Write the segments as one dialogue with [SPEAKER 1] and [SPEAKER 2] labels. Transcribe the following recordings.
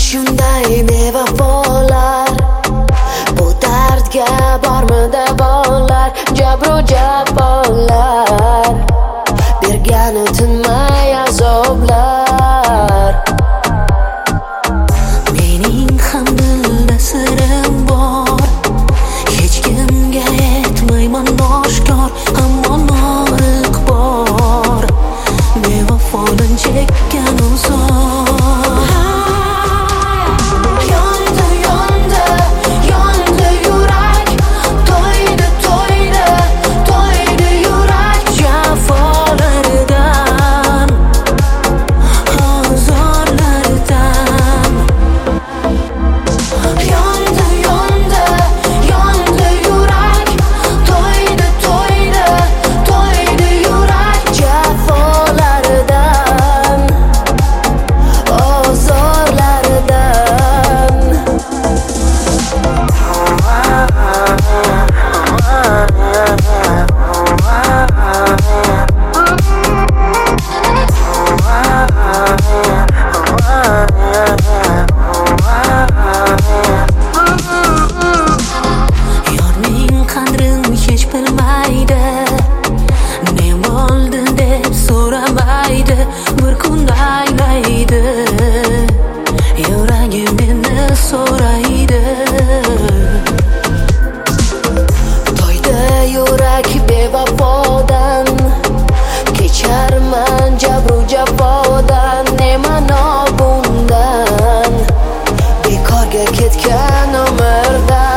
[SPEAKER 1] shunday bevafolar, bu dardga bormidi bog'lar, jabru jafolar, bergani tinmay azoblar. Mening ham dilda sirim bor, hech kimga aytmayman oshkor, ammo norig' bor, bevafodan chekkan uzor. Bir kun aylaydi, yuragim meni so'raydi. To'ydi yurak bevafodan, kecharman jabru jafodan, ne ma'no bundan, bekorga ketgan umrdan.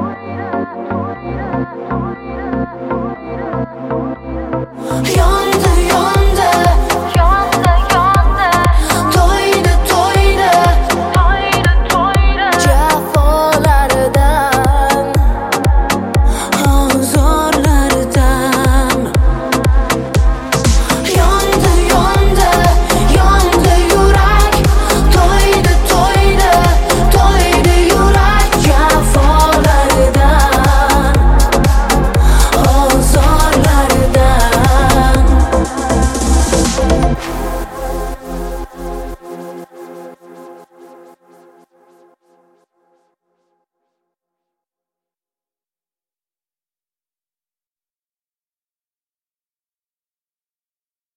[SPEAKER 1] Yonder